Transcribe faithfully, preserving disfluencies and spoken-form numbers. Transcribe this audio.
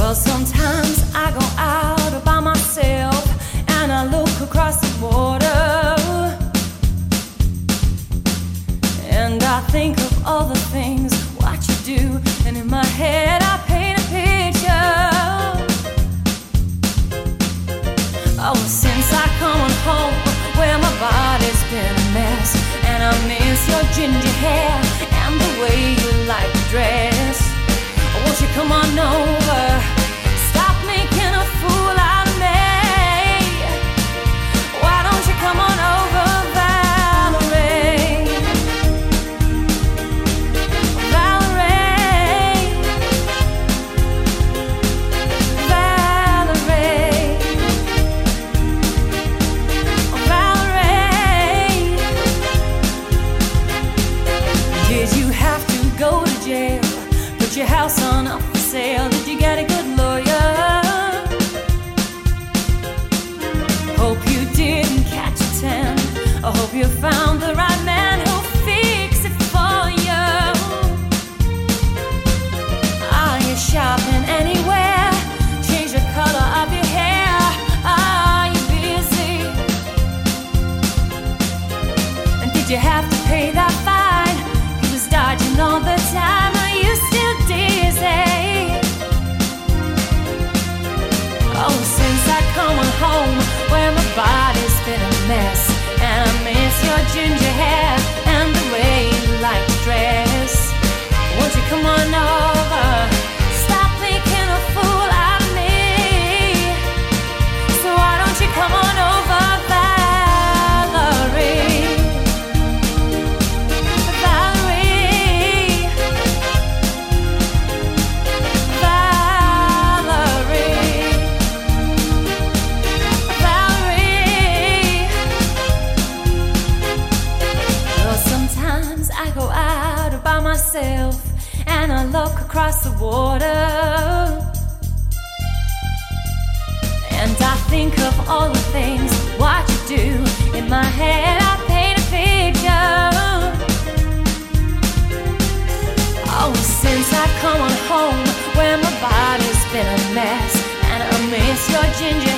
Well, sometimes I go out by myself and I look across the water, and I think of all the things what you do, and in my head I paint a picture. Oh, since I come on home where my body's been a mess, and I miss your ginger hair and the way you like to dress. Won't you come on over? Stop making a fool out of me. Why don't you come on over, Valerie? Valerie, Valerie, Valerie. Did you have to go to jail? Put your house on up for sale? Did you get a good lawyer? Hope you didn't catch a tan. I hope you found the right man who'll fix it for you. Are you shopping anywhere? Change the color of your hair. Are you busy? And did you have to pay that fine? You was dodging all the time. Are you still dizzy? Oh, since I come on home where my body's been a mess, and I miss your ginger hair and the way you like to dress. Won't you come on over? Stop making a fool out of me. So why don't you come on over, Valerie? Valerie, Valerie, Valerie. Well, sometimes I go out by myself and I look across the water, and I think of all the things what you do. In my head I paint a picture. Oh, since I've come on home where my body's been a mess, and I miss your ginger